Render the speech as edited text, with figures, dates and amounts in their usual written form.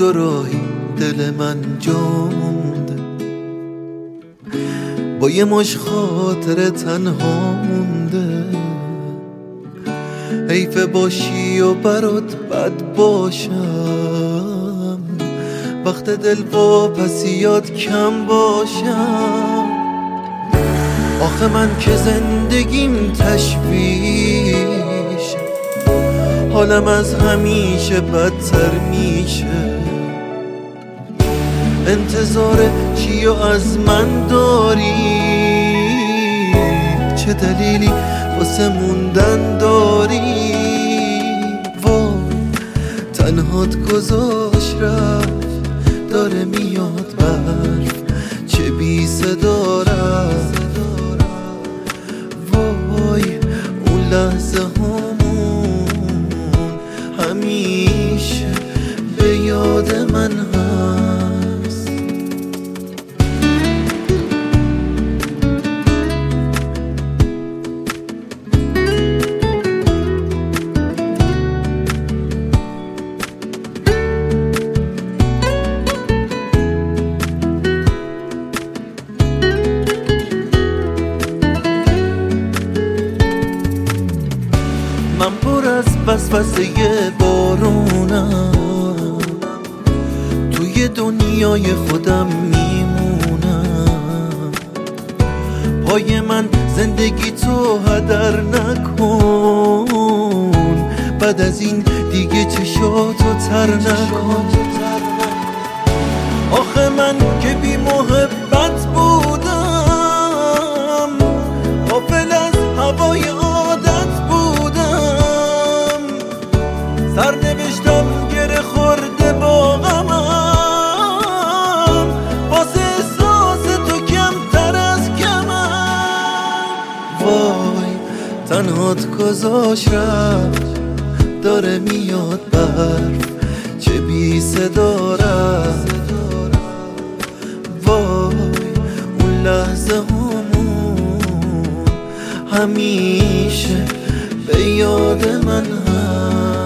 دو راهی دل من جا مونده، با یه مش خاطر تنها مونده. حیف باشی و برات بد باشم، وقت دل واپسیات کم باشم. آخه من که زندگیم تشویشه، حالم از همیشه بدتر میشه. انتظار چی و از من داری؟ چه دلیلی واسه موندن داری؟ وای تنهات گذاشت رفت، داره میاد برف چه بی صدا رفت. وای اون لحظه همون همیشه به یاد من هست. من پر از وسوسه بارونم، توی دنیای خودم میمونم. پای من زندگی تو هدر نکن، بعد از این دیگه چشاتو تر نکن. آخه من که بی محبت بودم، غافل از هوای عادت بودم. سر نوشتم گره خورده با غمم، واسه احساس تو کمتر از کمم. وای تنهات گذاشت رفت، داره میاد برف چه بی صدا رفت. وای اون لحظه همون همیشه به یاد من هست.